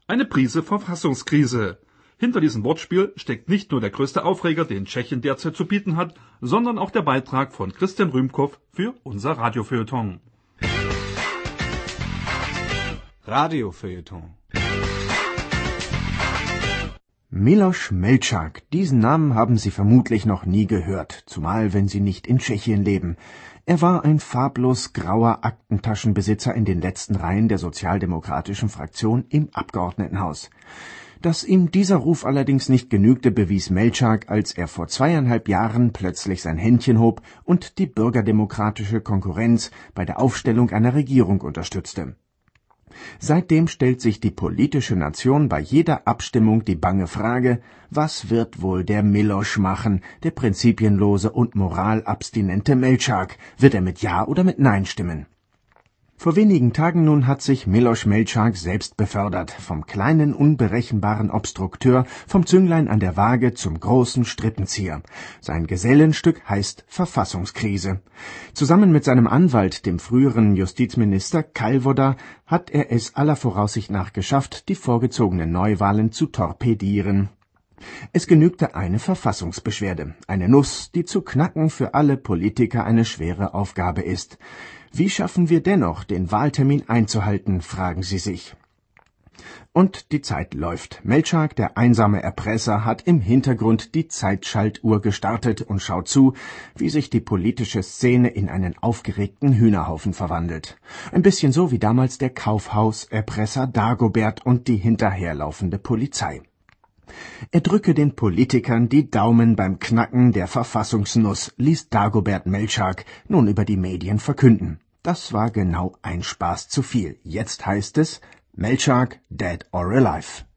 Eine Prise Verfassungskrise. Hinter diesem Wortspiel steckt nicht nur der größte Aufreger, den Tschechien derzeit zu bieten hat, sondern auch der Beitrag von Christian Rühmkow für unser Radiofeuilleton. Radiofeuilleton. Miloš Melčák, diesen Namen haben Sie vermutlich noch nie gehört, zumal wenn Sie nicht in Tschechien leben. Er war ein farblos grauer Aktentaschenbesitzer in den letzten Reihen der sozialdemokratischen Fraktion im Abgeordnetenhaus. Dass ihm dieser Ruf allerdings nicht genügte, bewies Melčák, als er vor 2,5 Jahren plötzlich sein Händchen hob und die bürgerdemokratische Konkurrenz bei der Aufstellung einer Regierung unterstützte. Seitdem stellt sich die politische Nation bei jeder Abstimmung die bange Frage, was wird wohl der Miloš machen, der prinzipienlose und moralabstinente Melčák? Wird er mit Ja oder mit Nein stimmen? Vor wenigen Tagen nun hat sich Miloš Melčák selbst befördert, vom kleinen, unberechenbaren Obstrukteur, vom Zünglein an der Waage zum großen Strippenzieher. Sein Gesellenstück heißt Verfassungskrise. Zusammen mit seinem Anwalt, dem früheren Justizminister Kalvoda, hat er es aller Voraussicht nach geschafft, die vorgezogenen Neuwahlen zu torpedieren. Es genügte eine Verfassungsbeschwerde, eine Nuss, die zu knacken für alle Politiker eine schwere Aufgabe ist. Wie schaffen wir dennoch, den Wahltermin einzuhalten, fragen Sie sich. Und die Zeit läuft. Melčák, der einsame Erpresser, hat im Hintergrund die Zeitschaltuhr gestartet und schaut zu, wie sich die politische Szene in einen aufgeregten Hühnerhaufen verwandelt. Ein bisschen so wie damals der Kaufhauserpresser Dagobert und die hinterherlaufende Polizei. Er drücke den Politikern die Daumen beim Knacken der Verfassungsnuss, ließ Dagobert Melčák nun über die Medien verkünden. Das war genau ein Spaß zu viel. Jetzt heißt es Melčák, dead or alive.